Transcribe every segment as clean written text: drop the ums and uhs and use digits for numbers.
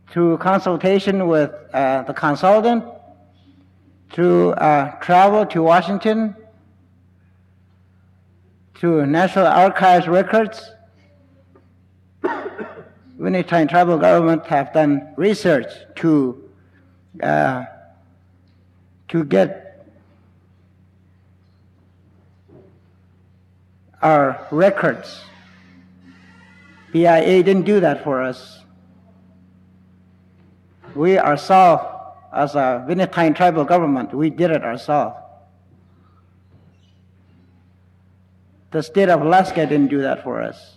through consultation with the consultant, through travel to Washington, through National Archives records, Winnie-Tyne tribal government have done research to get our records. BIA didn't do that for us. We ourselves, as a Winnie-Tyne tribal government, we did it ourselves. The state of Alaska didn't do that for us.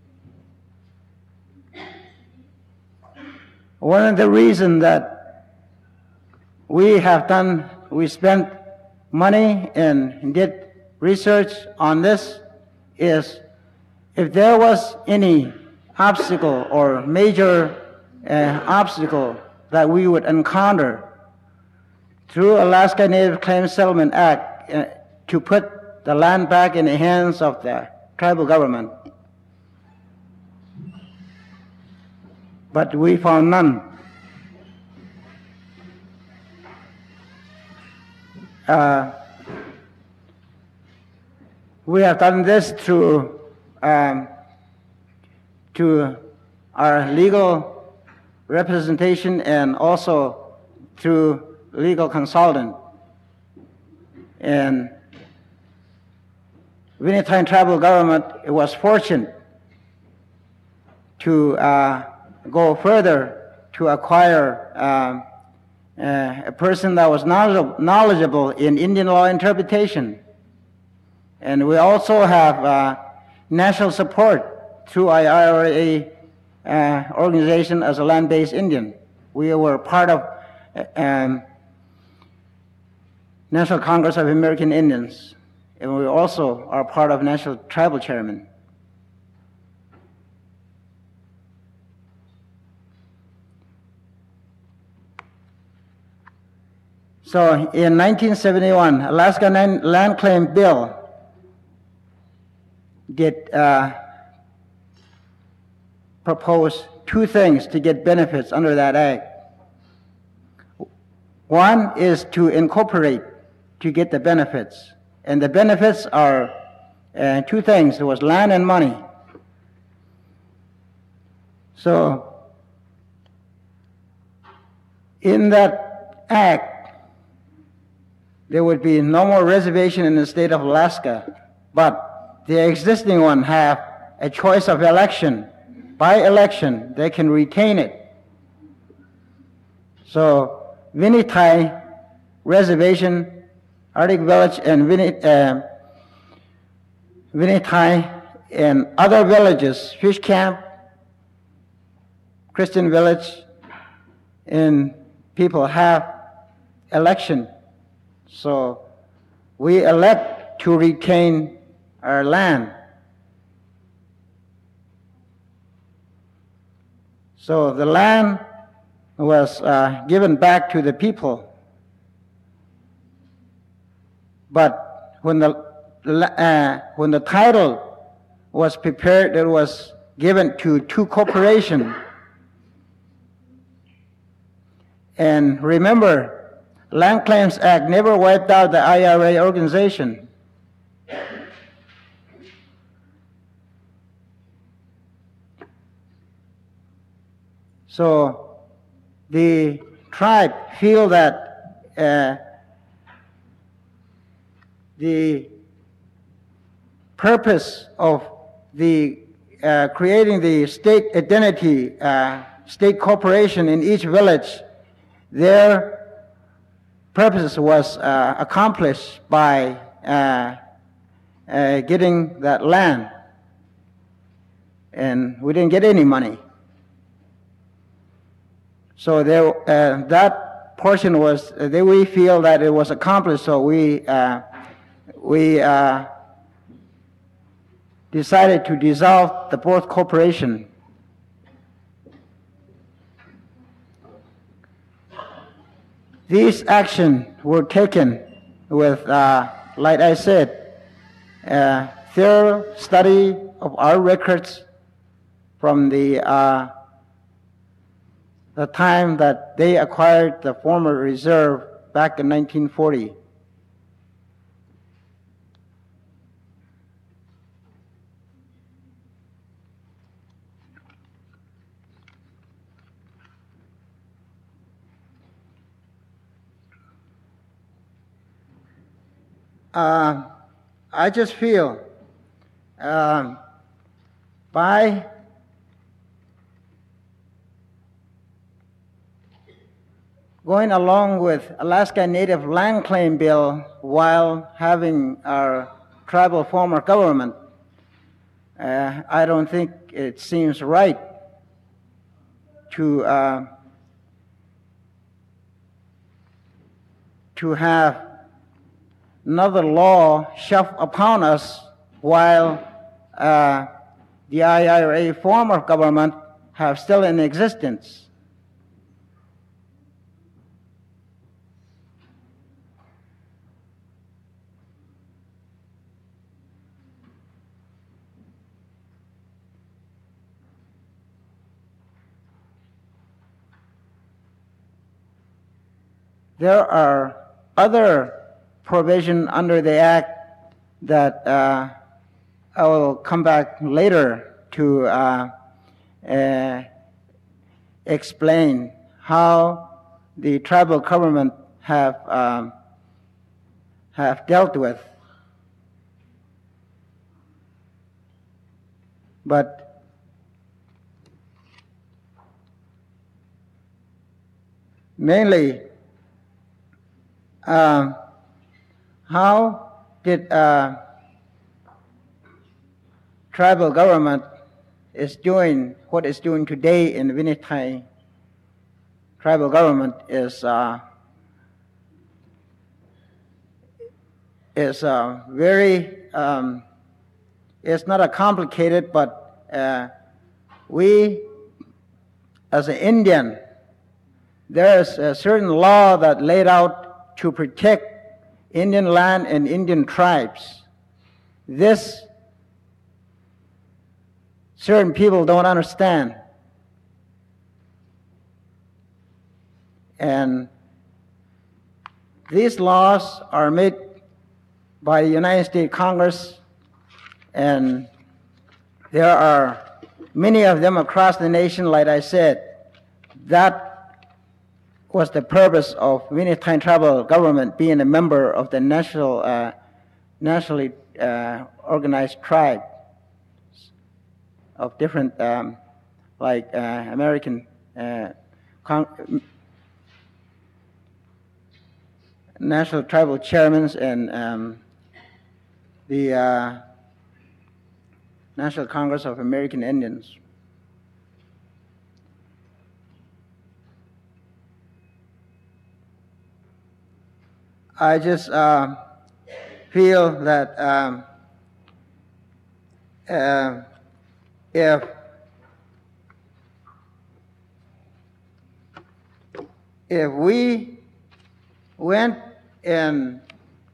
One of the reasons that we spent money and did research on this is if there was any obstacle or major obstacle that we would encounter through Alaska Native Claims Settlement Act to put the land back in the hands of the tribal government. But we found none. We have done this through to our legal representation and also through legal consultant. And Winnie-Tyne tribal government was fortunate to go further to acquire a person that was knowledgeable in Indian law interpretation. And we also have national support through IRA organization as a land-based Indian. We were part of National Congress of American Indians, and we also are part of National Tribal Chairman. So in 1971, Alaska Land Claim Bill did propose two things to get benefits under that act. One is to incorporate to get the benefits. And the benefits are two things. There was land and money. So in that act, there would be no more reservation in the state of Alaska, but the existing one have a choice of election. By election, they can retain it. So Winnie-Tyne Reservation, Arctic Village, and Winnie-Tyne and other villages, Fish Camp, Christian Village, and people have election. So we elect to retain our land. So the land was given back to the people. But when the title was prepared, it was given to two corporations. And remember, Land Claims Act never wiped out the IRA organization. So the tribe feel that the purpose of the creating the state identity, state corporation in each village, their purpose was accomplished by getting that land, and we didn't get any money. So there, that portion was, we feel that it was accomplished, so we decided to dissolve the both corporation. These actions were taken with, like I said, thorough study of our records from the the time that they acquired the former reserve back in 1940. I just feel by going along with Alaska Native Land Claim Bill while having our tribal form of government, I don't think it seems right to have another law shoved upon us while the IRA form of government have still in existence. There are other provisions under the Act that I will come back later to explain how the tribal government have dealt with. But mainly, how did tribal government is doing what it's doing today in Vinnitine? Tribal government is very it's not a complicated, but we as an Indian, there is a certain law that laid out to protect Indian land and Indian tribes. This certain people don't understand. And these laws are made by the United States Congress, and there are many of them across the nation. Like I said, that was the purpose of Vinnitine tribal government being a member of the nationally organized tribe of different, like American national tribal chairmen and the National Congress of American Indians. I just feel that if we went and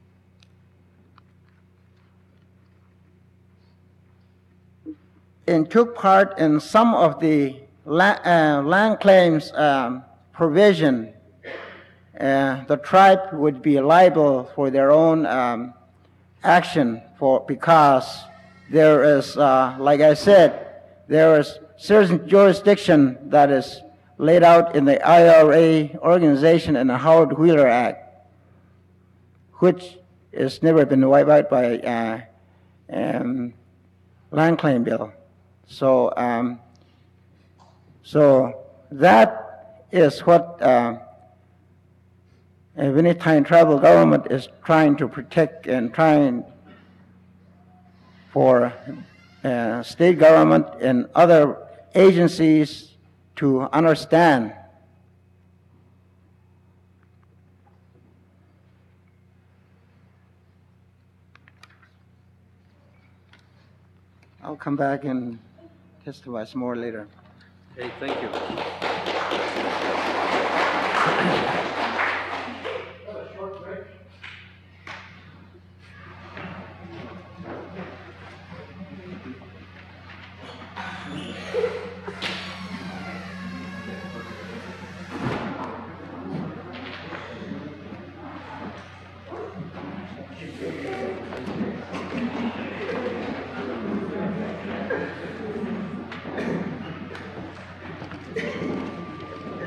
took part in some of the land claims provision, the tribe would be liable for their own action because there is, like I said, there is certain jurisdiction that is laid out in the IRA organization and the Howard Wheeler Act, which has never been wiped out by land claim bill. So, so that is what Vinnitine tribal government is trying to protect and trying for state government and other agencies to understand. I'll come back and testify some more later. Okay, thank you.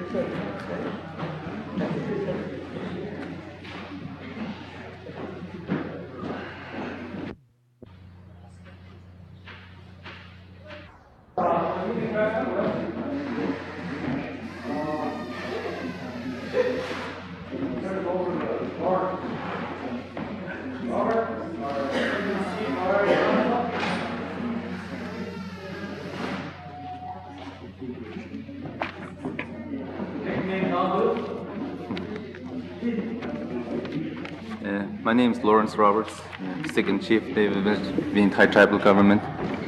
My name is Lawrence Roberts, Second Chief David Village Thai Tribal Government.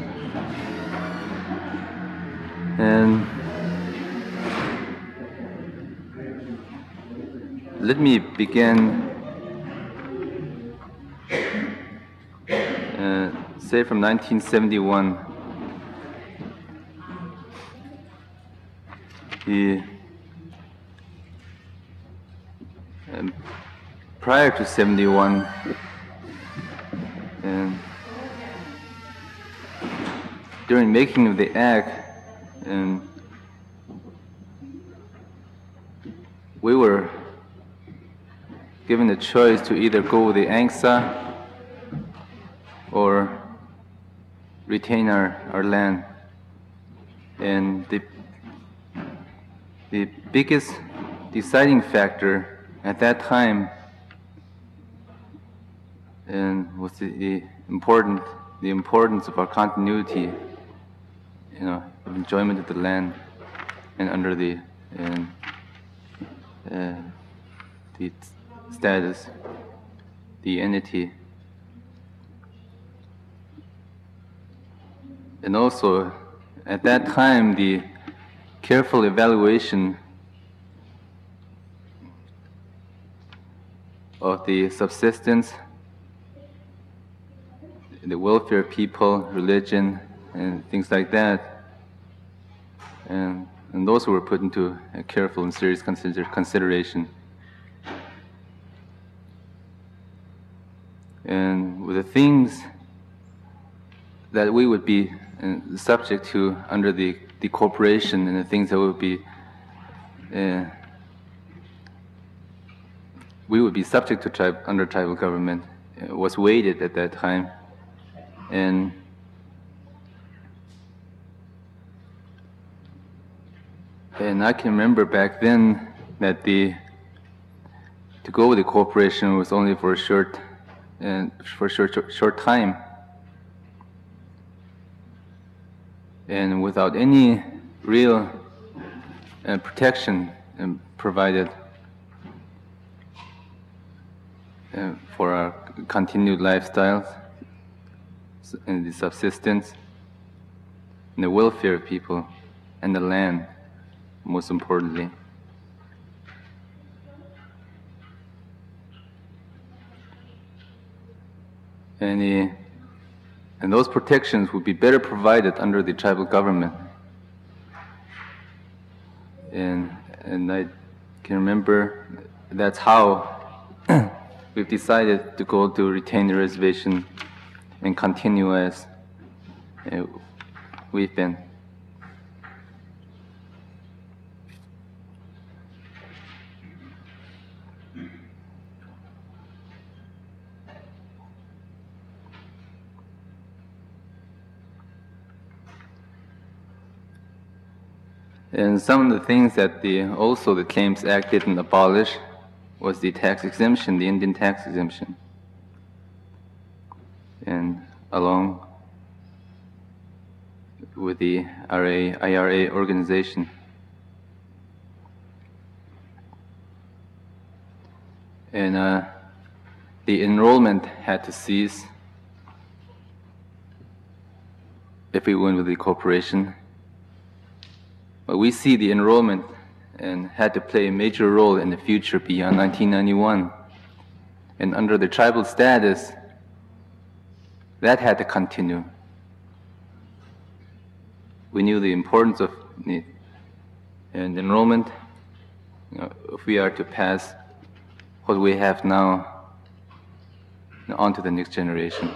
And let me begin, say from 1971. Prior to 71, and during making of the act, and we were given the choice to either go with the ANCSA or retain our land. And the biggest deciding factor at that time and was the importance of our continuity, of enjoyment of the land and under the status, the entity, and also at that time the careful evaluation of the subsistence, the welfare of people, religion, and things like that, and those were put into a careful and serious consideration. And with the things that we would be subject to under the corporation, and the things that we would be subject to under tribal government, was weighted at that time. And I can remember back then that to go with the corporation was only for a short time, and without any real protection provided for our continued lifestyles and the subsistence and the welfare of people and the land, most importantly. And those protections would be better provided under the tribal government. And I can remember that's how we've decided to go to retain the reservation and continue as we've been. And some of the things that also the Claims Act didn't abolish was the tax exemption, the Indian tax exemption. And along with the IRA organization. And the enrollment had to cease if we went with the corporation. But we see the enrollment and had to play a major role in the future beyond 1991. And under the tribal status, that had to continue. We knew the importance of enrollment, if we are to pass what we have now on to the next generation.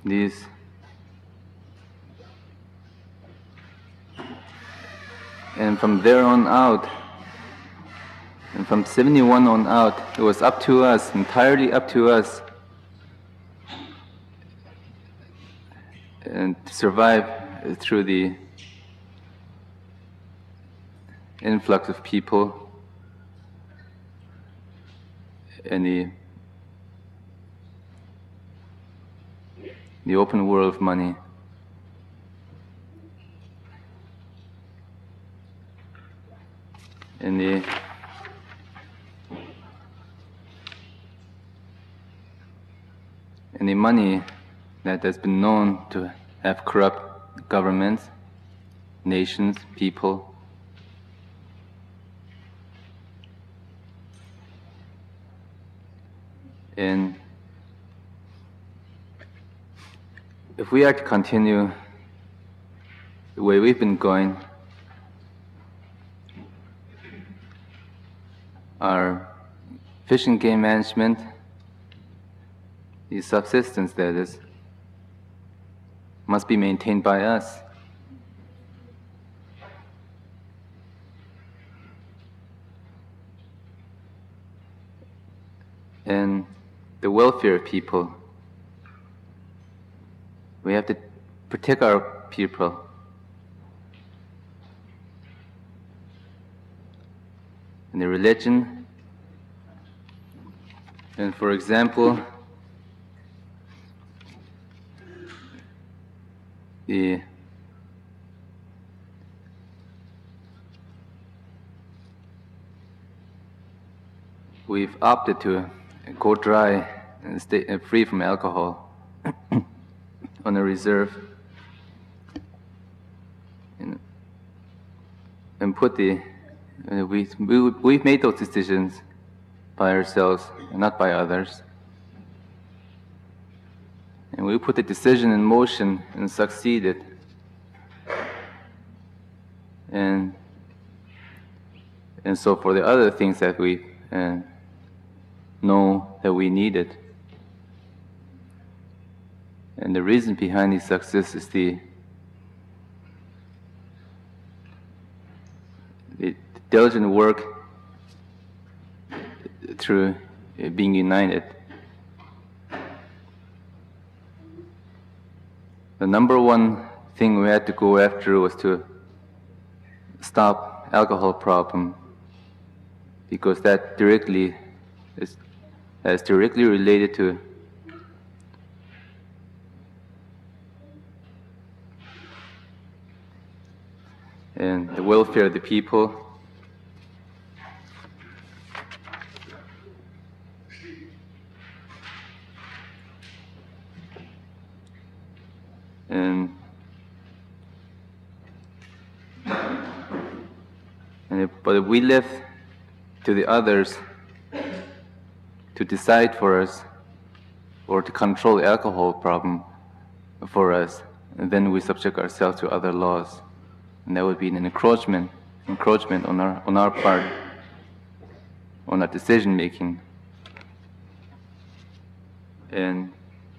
these and from there on out, and from 71 on out, it was up to us, entirely up to us, and to survive through the influx of people and the open world of money. And the money that has been known to have corrupt governments, nations, people. And if we are to continue the way we've been going, our fish and game management, the subsistence that is, must be maintained by us. And the welfare of people, we have to protect our people. And the religion, and for example, we've opted to go dry and stay free from alcohol on a reserve, and put we've made those decisions by ourselves and not by others. And we put the decision in motion and succeeded. And so for the other things that we know that we needed. And the reason behind the success is the diligent work through being united. The number one thing we had to go after was to stop alcohol problem, because that directly is directly related to and the welfare of the people. But if we left to the others to decide for us or to control the alcohol problem for us, and then we subject ourselves to other laws, and that would be an encroachment on our part, on our decision making. And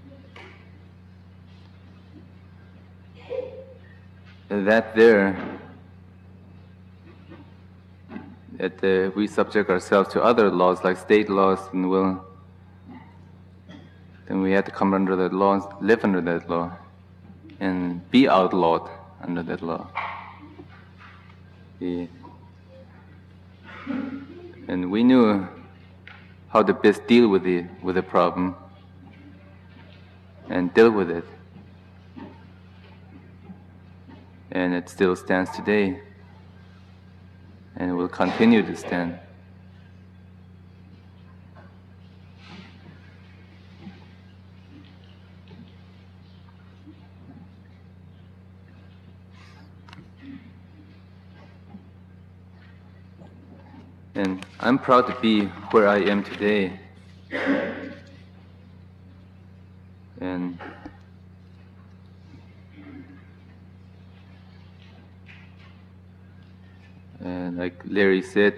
that we subject ourselves to other laws like state laws, and then we have to come under that law, live under that law, and be outlawed under that law. And we knew how to best deal with the problem and deal with it. And it still stands today, and it will continue to stand. And I'm proud to be where I am today. And like Larry said,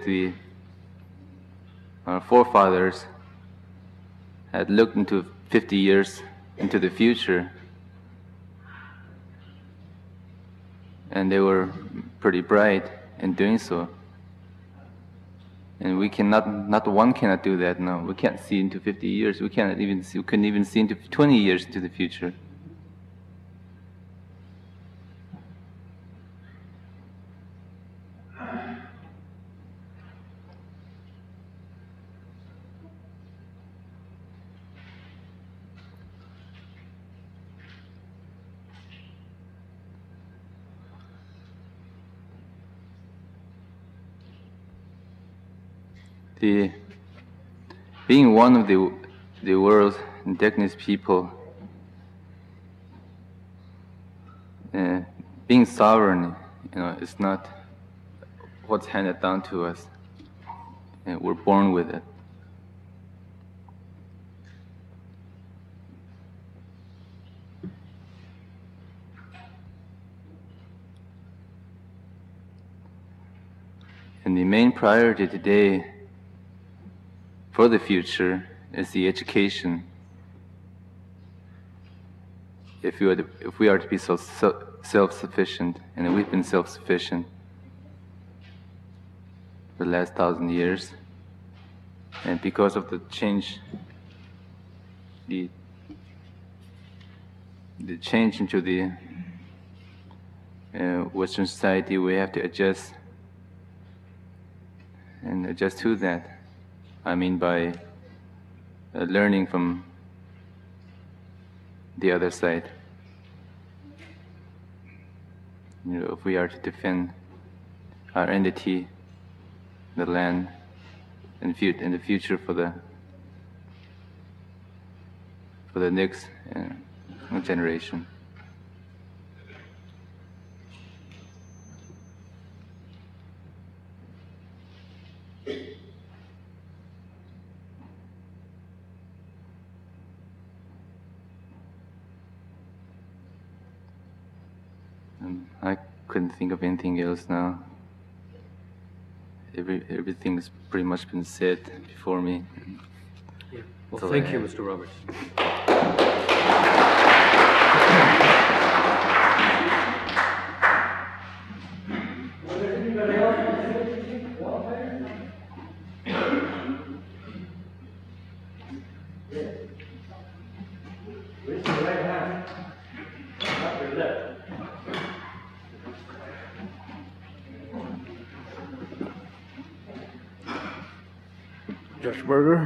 our forefathers had looked into 50 years into the future and they were pretty bright in doing so. And we cannot, not one cannot do that now. We can't see into 50 years. We couldn't even see into 20 years into the future. Being one of the world's indigenous people, being sovereign, is not what's handed down to us. We're born with it. And the main priority today for the future is the education. If we are to be self-sufficient, and we've been self-sufficient for the last 1,000 years, and because of the change, the change into the Western society, we have to adjust to that. I mean by learning from the other side. If we are to defend our entity, the land, in the future for the next generation. I couldn't think of anything else now. Everything's pretty much been said before me. Yeah. Well, thank you, Mr. Roberts. Judge Berger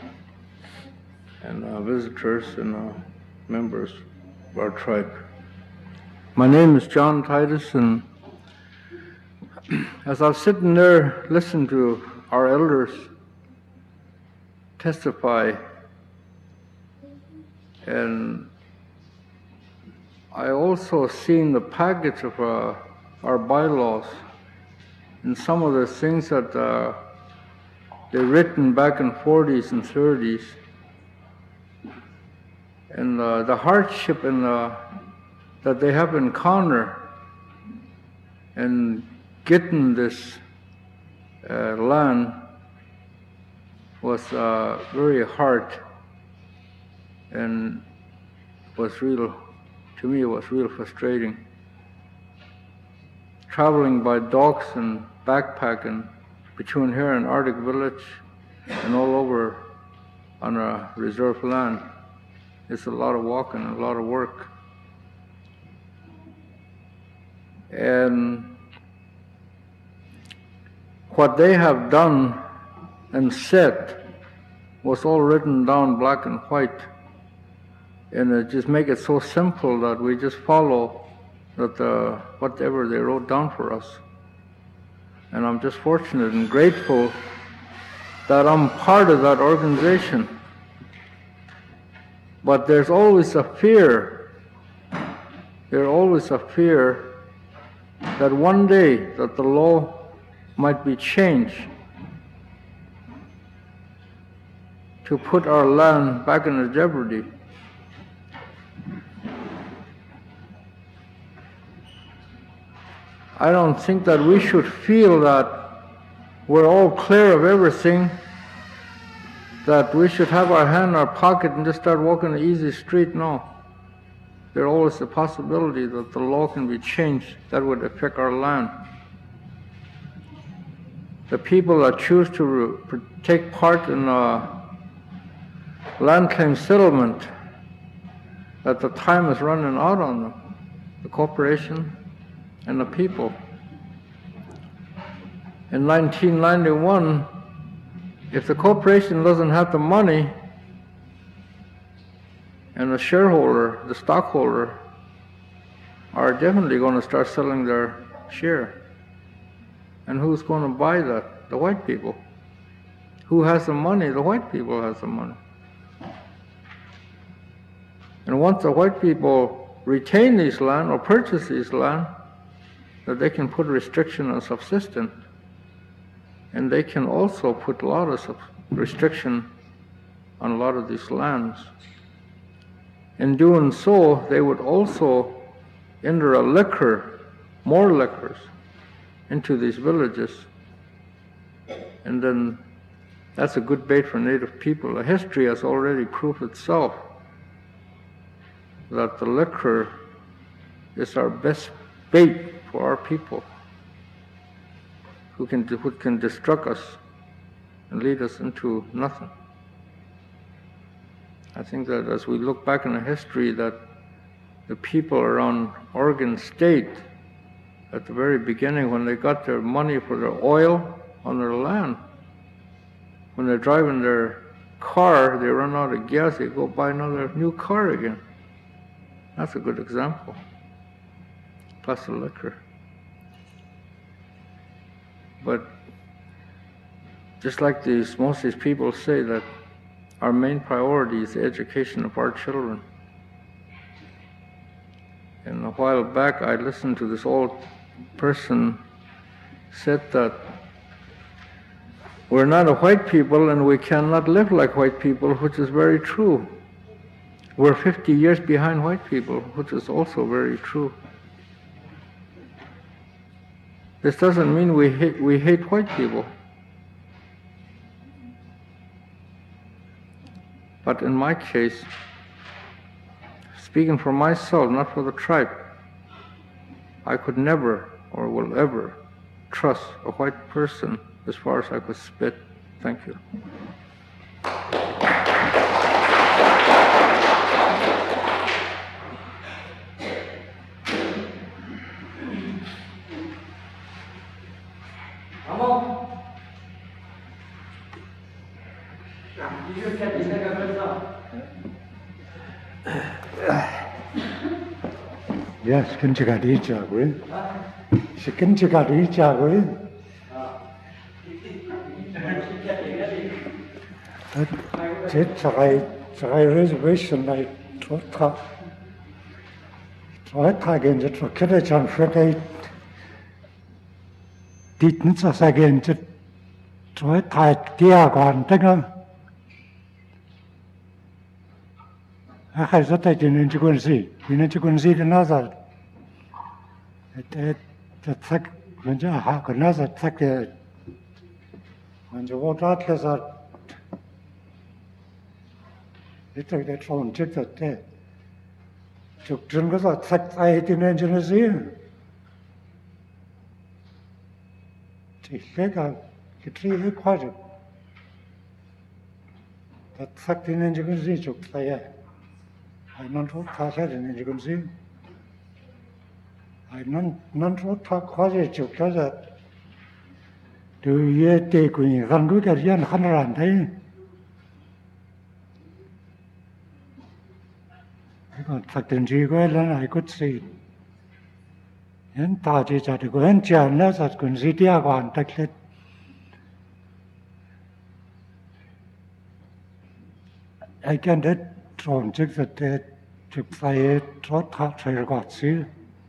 and visitors and members of our tribe. My name is John Titus, and as I was sitting there listening to our elders testify, and I also seen the package of our bylaws and some of the things that they're written back in 40s and 30s, and the hardship that they have encountered in getting this land was very hard, and to me it was real frustrating. Traveling by dogs and backpacking between here and Arctic Village and all over on a reserve land, it's a lot of walking and a lot of work. And what they have done and said was all written down black and white, and it just make it so simple that we just follow that whatever they wrote down for us. And I'm just fortunate and grateful that I'm part of that organization. But there's always a fear. There's always a fear that one day that the law might be changed to put our land back into jeopardy. I don't think that we should feel that we're all clear of everything, that we should have our hand in our pocket and just start walking the easy street. No. there's always the possibility that the law can be changed that would affect our land. The people that choose to take part in a land claim settlement, that the time is running out on them, the corporation and the people. In 1991, if the corporation doesn't have the money, and the shareholder, the stockholder, are definitely going to start selling their share. And who's going to buy that? The white people. Who has the money? The white people has the money. And once the white people retain this land or purchase this land, that they can put restriction on subsistence. And they can also put a lot of restriction on a lot of these lands. In doing so, they would also enter a liquor, more liquors, into these villages. And then that's a good bait for Native people. The history has already proved itself that the liquor is our best bait for our people, who can destruct us and lead us into nothing. I think that as we look back in the history, that the people around Oregon State, at the very beginning, when they got their money for their oil on their land, when they're driving their car, they run out of gas, they go buy another new car again. That's a good example. Plus the liquor. But just like most of these people say, that our main priority is the education of our children. And a while back, I listened to this old person said that we're not a white people and we cannot live like white people, which is very true. We're 50 years behind white people, which is also very true. This doesn't mean we hate white people. But in my case, speaking for myself, not for the tribe, I could never or will ever trust a white person as far as I could spit. Thank you. Yes, Kinchigadi Chagri. She Kinchigadi Chagri. Chai reservation like Trota again, the Trokidage on Friday. Didn't us again to Trota Diagon, Digger. I have that I didn't go and see. You need to go and see another. The thick, when you have another thick, when you walk out, there's a little bit from Chip that day. Took drink of that thick, I didn't engine here. Take a tree quite. That thick in engine took fire. I don't talk and you can see. I don't talk quite to that. Do you take when you run good at Yan Hanran? I got fact in Jiguel and I could see. And parties at the Gwentia and less at Gunzitia one taklet. I can't thrown took that they took fire, trot hot fire got see.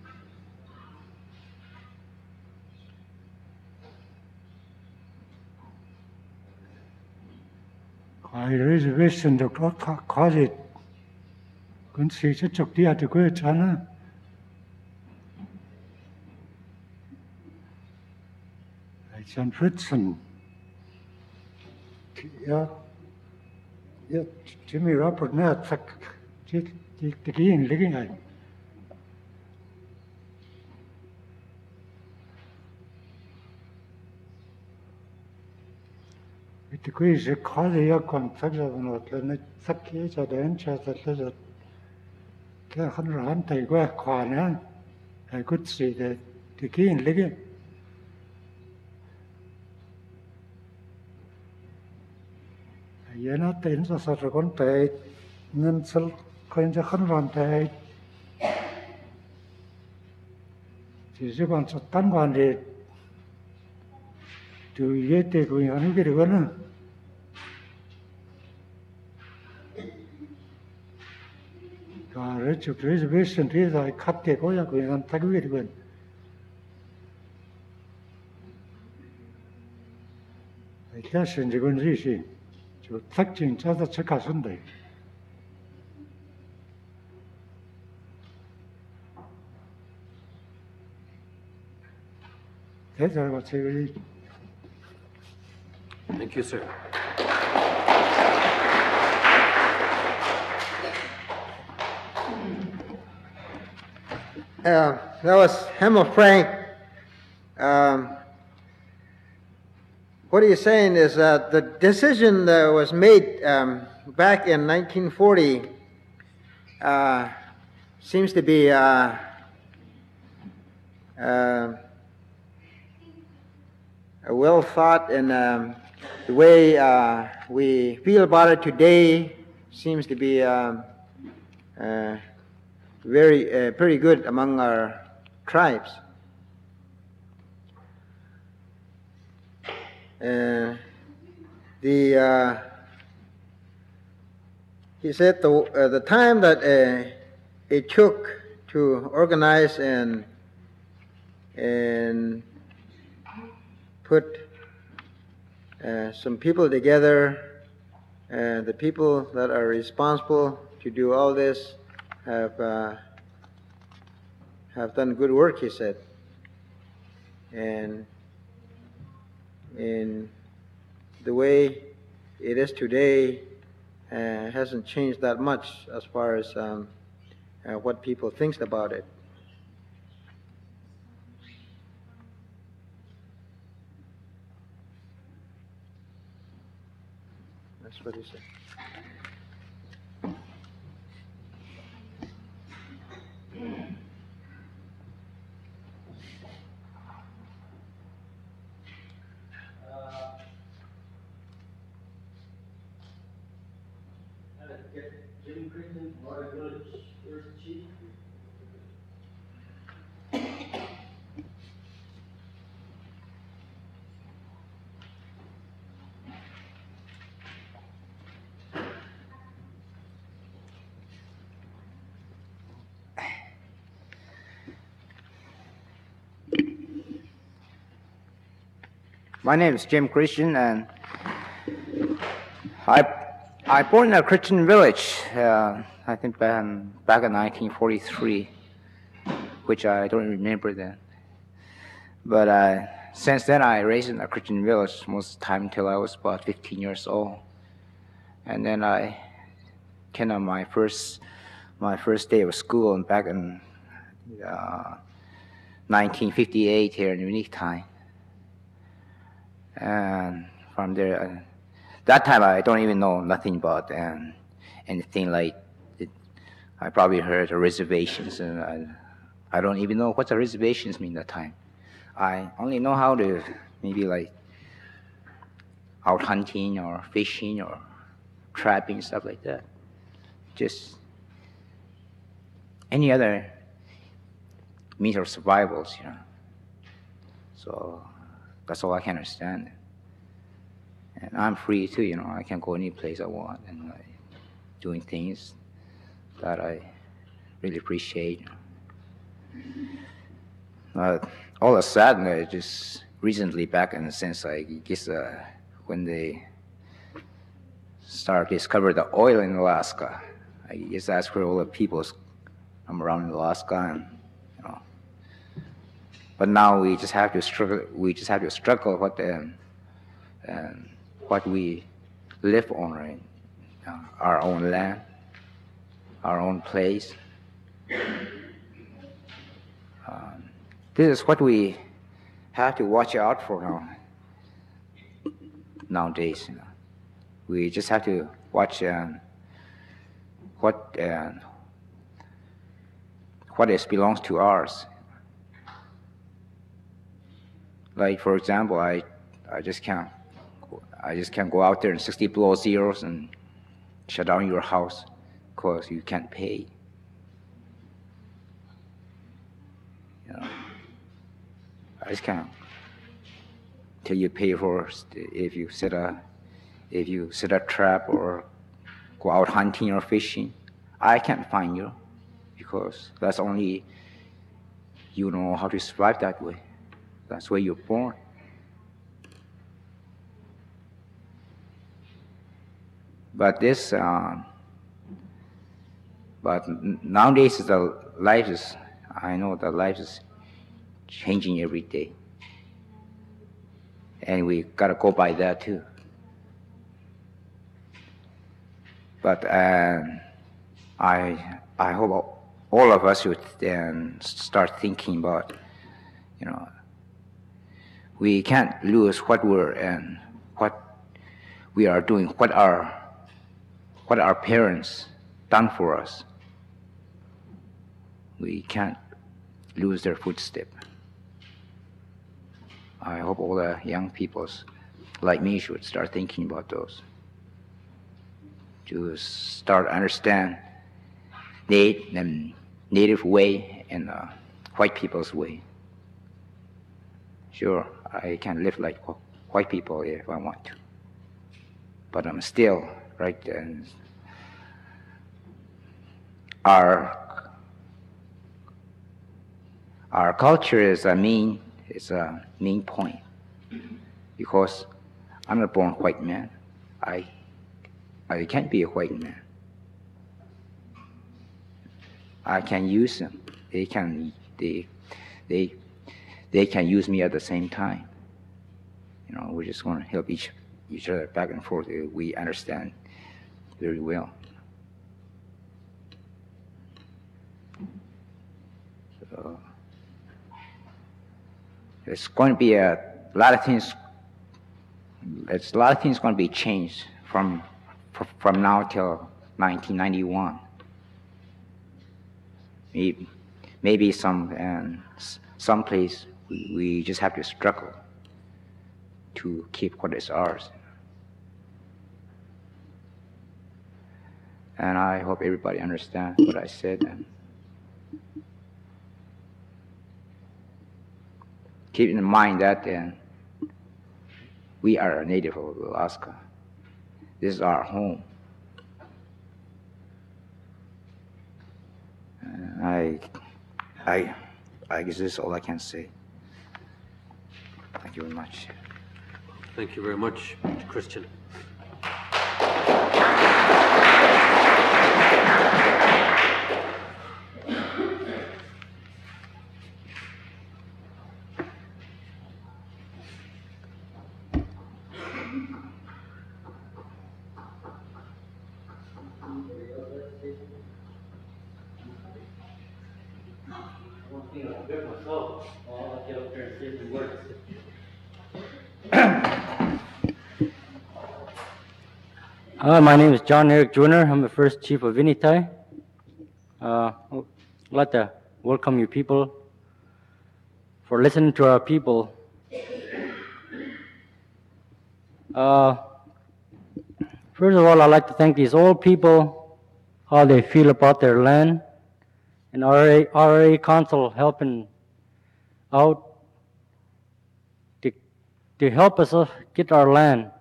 I reservation the trot call it. Couldn't see it took the other good channel. It's on Fritzen. Yeah. Yeah, Jimmy Robert now, the key in living. thì quý sẽ khó gì còn sắc ra một lần nó sắc kia cho đến cho thật là cái không rõ thầy qua khỏa nữa thầy cút gì thì kia hình lý kia giờ nó tên ra sao rồi con thầy nên sẽ coi cho không rõ thầy chỉ sẽ còn sự tán quan thì từ dưới tề của những cái điều đó và rồi chụp reservation thì rồi khắp tề có những cái người ta cái điều đó cái sự gì cũng gì gì chụp phát triển cho ta sẽ cả xuân đấy thế rồi mà chơi đi. Thank you, sir. That was Hemel Frank. What he's saying is that the decision that was made back in 1940 seems to be well thought, and the way we feel about it today seems to be pretty good among our tribes. He said the time that it took to organize and put some people together, the people that are responsible to do all this have done good work, he said. And in the way it is today hasn't changed that much as far as what people think about it. That's what he said. Jim Crichton, Florida Village, first chief. My name is Jim Christian, and I born in a Christian village, I think back in 1943, which I don't remember then. But since then, I raised in a Christian village most of the time until I was about 15 years old. And then I came on my first day of school back in 1958 here in Unique Time. And from there, that time I don't even know nothing about anything like it. I probably heard reservations, and I don't even know what the reservations mean that time. I only know how to maybe like out hunting or fishing or trapping, stuff like that. Just any other means of survivals, you know. So that's all I can understand. And I'm free too, you know. I can go any place I want and doing things that I really appreciate. All of a sudden, just recently back in the sense, I guess when they start discover the oil in Alaska, I guess that's where all the people come around in Alaska, and you know. But now we just have to struggle. We just have to struggle what we live on, right? Our own land, our own place. This is what we have to watch out for nowadays, you know. We just have to watch what belongs to ours. Like for example, I just can't go out there in 60 below zeros and shut down your house because you can't pay. You know, I just can't till you pay for if you set a trap or go out hunting or fishing. I can't find you because that's only you know how to survive that way. That's where you're born. But nowadays I know that life is changing every day. And we gotta go by that too. But I hope all of us would then start thinking about, you know, we can't lose what we are doing, what our parents done for us. We can't lose their footstep. I hope all the young people like me should start thinking about those. To start understand native way and white people's way. Sure, I can live like white people if I want to, but I'm still right. And our culture is a mean point because I'm a born white man. I can't be a white man. I can use them. They can use me at the same time. You know, we're just going to help each other back and forth. We understand very well. So there's going to be a lot of things. There's a lot of things going to be changed from now till 1991. Maybe some place we just have to struggle to keep what is ours. And I hope everybody understands what I said and keep in mind that we are a native of Alaska. This is our home. I guess this is all I can say. Thank you very much. Thank you very much, Mr. Christian. My name is John Eric Jr. I'm the first chief of Vinitai. I'd like to welcome you people for listening to our people. First of all, I'd like to thank these old people, how they feel about their land, and RA Council helping out to help us get our land.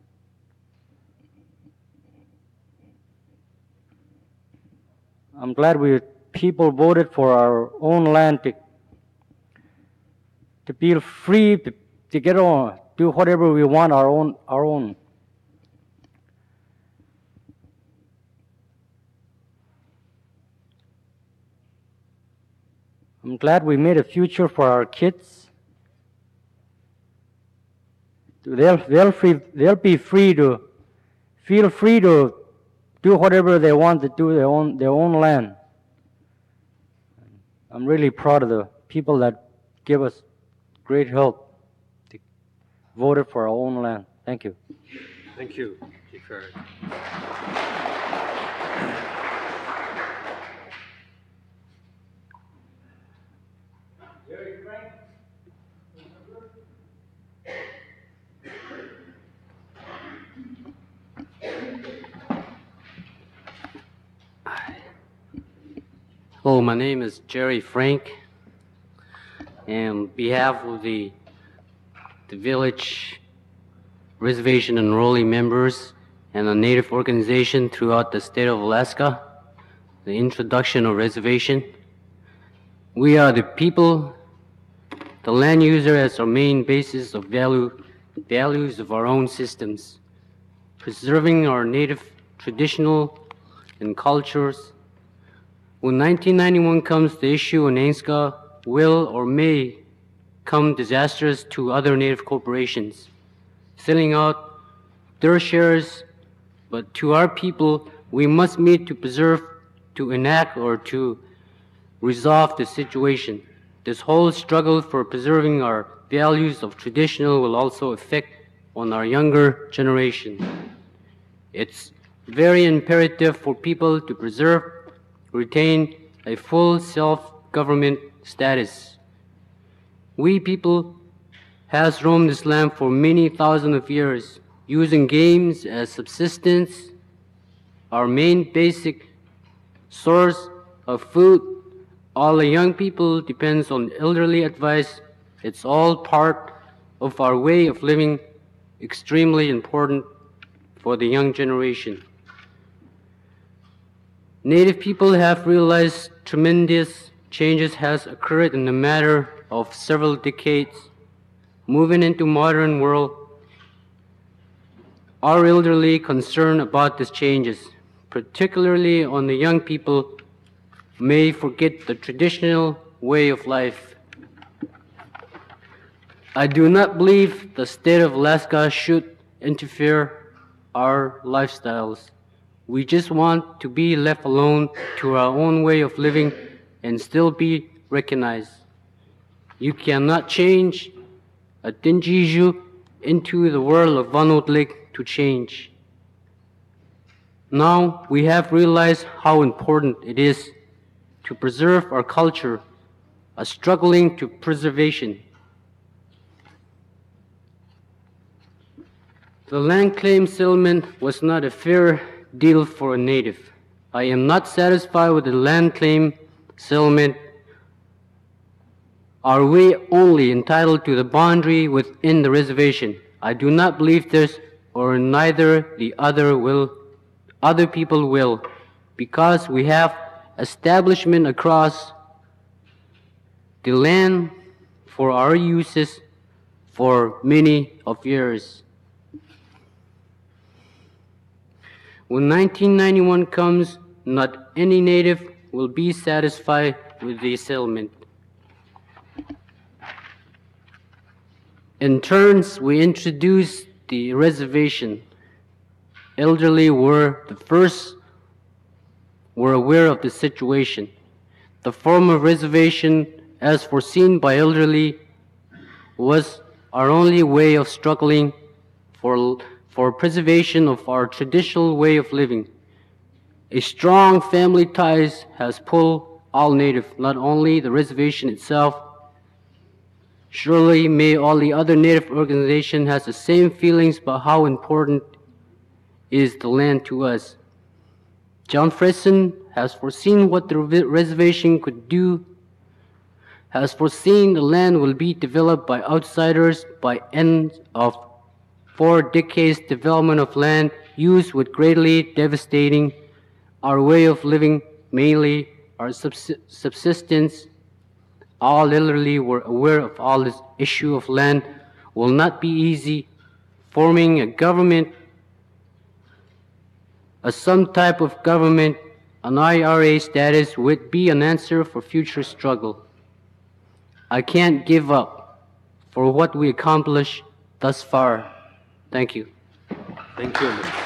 I'm glad people voted for our own land to feel free to get on, do whatever we want our own. I'm glad we made a future for our kids. They'll be free to feel free to do whatever they want to do their own land. I'm really proud of the people that give us great help to vote for our own land. Thank you. Thank you, Chief. carried. Hello, my name is Jerry Frank. And on behalf of the village reservation enrollee members and a Native organization throughout the state of Alaska, the introduction of reservation. We are the people, the land user as our main basis of values of our own systems, preserving our native traditional and cultures. When 1991 comes, the issue in NAINSCA will or may come disastrous to other Native corporations, selling out their shares, but to our people, we must meet to preserve, to enact, or to resolve the situation. This whole struggle for preserving our values of traditional will also affect on our younger generation. It's very imperative for people to preserve, retain a full self-government status. We people has roamed this land for many thousands of years, using games as subsistence, our main basic source of food. All the young people depends on elderly advice. It's all part of our way of living, extremely important for the young generation. Native people have realized tremendous changes has occurred in a matter of several decades. Moving into modern world, our elderly concerned about these changes, particularly on the young people, may forget the traditional way of life. I do not believe the state of Alaska should interfere our lifestyles. We just want to be left alone to our own way of living and still be recognized. You cannot change a Dinjiju into the world of Vanotlik to change. Now we have realized how important it is to preserve our culture, a struggling to preservation. The land claim settlement was not a fair deal for a native. I am not satisfied with the land claim settlement. Are we only entitled to the boundary within the reservation? I do not believe this, or neither the other people will, because we have establishment across the land for our uses for many of years. When 1991 comes, not any native will be satisfied with the settlement. In turns, we introduced the reservation. Elderly were aware of the situation. The form of reservation, as foreseen by elderly, was our only way of struggling for preservation of our traditional way of living. A strong family ties has pulled all native, not only the reservation itself. Surely may all the other native organizations has the same feelings about how important is the land to us. John Fredson has foreseen what the reservation could do, has foreseen the land will be developed by outsiders by end of 4 decades. Development of land use would greatly devastating our way of living, mainly our subsistence. All elderly were aware of all this issue of land will not be easy. Forming a government, some type of government, an IRA status would be an answer for future struggle. I can't give up for what we accomplished thus far. Thank you. Thank you, Mr.